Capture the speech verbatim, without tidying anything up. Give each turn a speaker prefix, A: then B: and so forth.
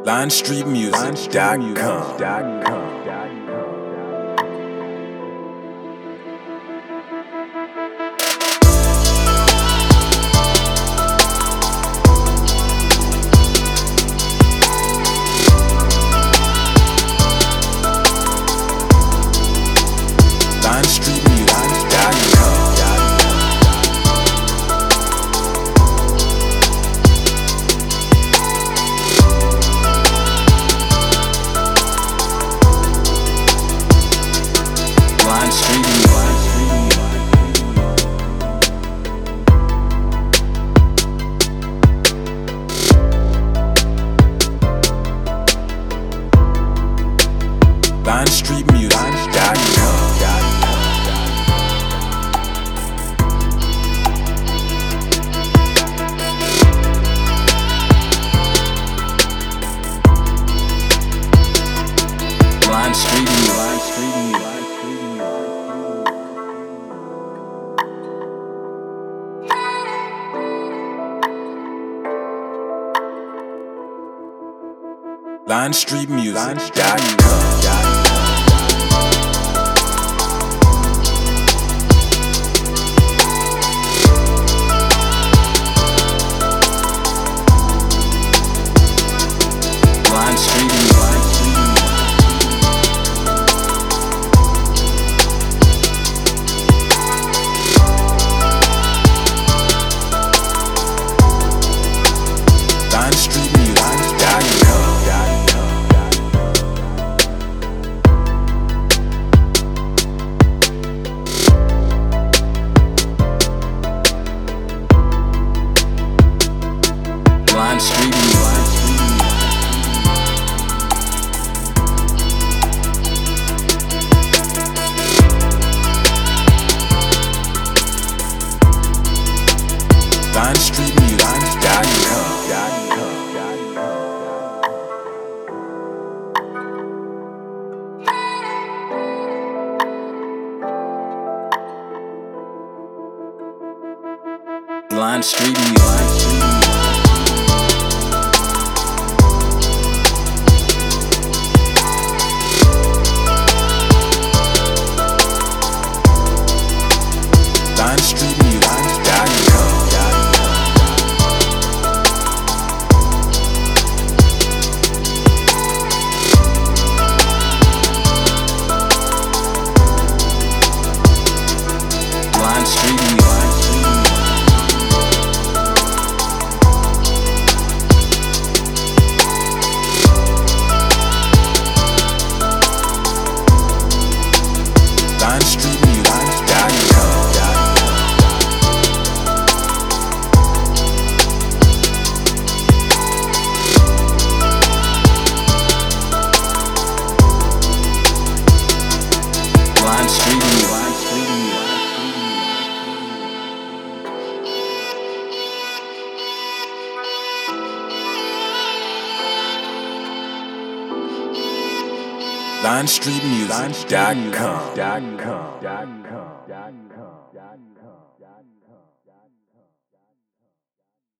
A: line street music dot com. line street music dot com. line street line street music dot com. line street line street line street music dot com. line street line street music dot com. line street line street music dot com. line street line street music dot com. line street line street music dot com. line street line street music dot com.